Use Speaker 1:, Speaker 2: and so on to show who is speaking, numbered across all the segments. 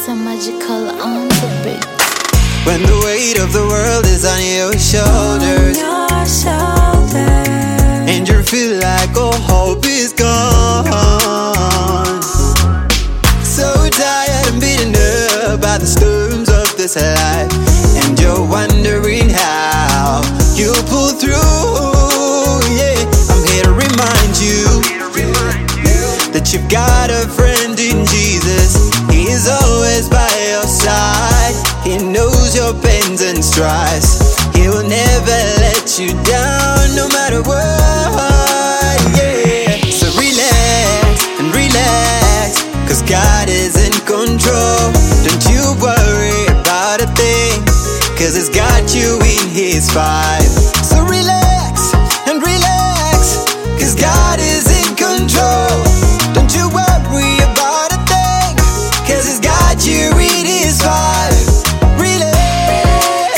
Speaker 1: Butter Magical on the beat.
Speaker 2: When the weight of the world is on your shoulders, and you feel like all hope is gone, so tired and beaten up by the storms of this life, and you're wondering how you pull through. Yeah, I'm here to remind you that you've got a friend in Jesus. He is always by your side. He knows your pains and strives. He will never let you down, no matter what. Yeah, so relax and relax, 'cause God is in control. Don't you worry about a thing, 'cause He's got you in His fight. So relax and relax, 'cause God is in control. Don't you worry about a thing, 'cause He's got you in His vibe. Relax,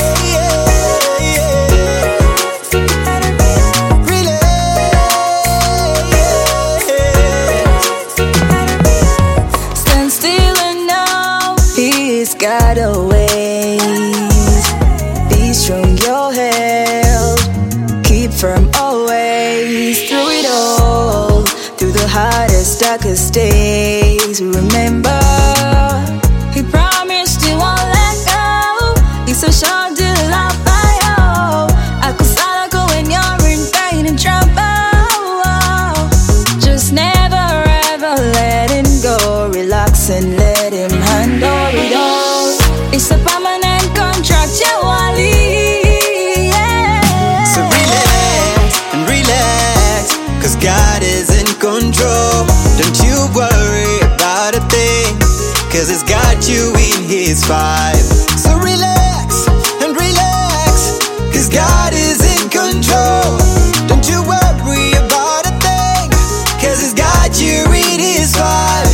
Speaker 2: relax.
Speaker 3: Stand still and know He's got a ways. Be strong, you're held. Keep firm always. Through it all, through the hardest, darkest days, remember He promised He won't let go. He's so sure to love by all. Akusala when you're in pain and trouble. Just never ever let Him go. Relax and let Him handle it all. It's a permanent contract, yeah.
Speaker 2: So relax and relax, 'cause God is in control. Don't you worry about a thing, 'cause He's got you in His vibe. So relax and relax, 'cause God is in control. Don't you worry about a thing, 'cause He's got you in His vibe.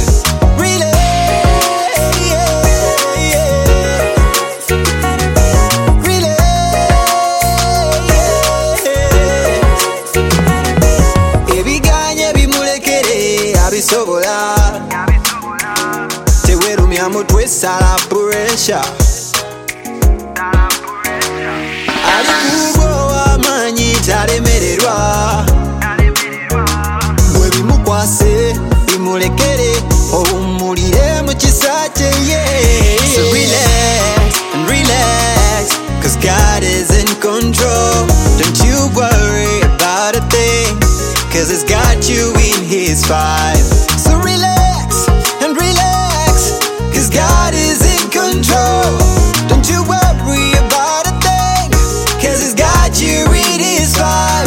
Speaker 2: Tewerumya twesala pressure. Alikubo amanyi talemererwa, bwe bimukwase bimulekere owummulire mu kisa kye. So relax and relax, 'cause God is in control. Don't you worry about a thing, 'cause He's got you in His vibe. So relax and relax, 'cause God is in control. Don't you worry about a thing, 'cause He's got you in His vibe.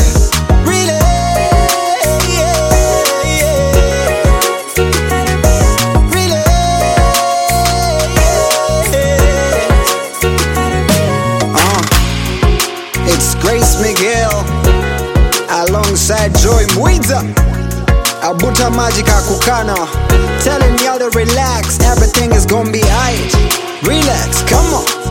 Speaker 2: It's Grace Miguel alongside Joy Mwidza, Butter Magical Kukana, telling y'all to relax, everything is gonna be aight. Relax, come on.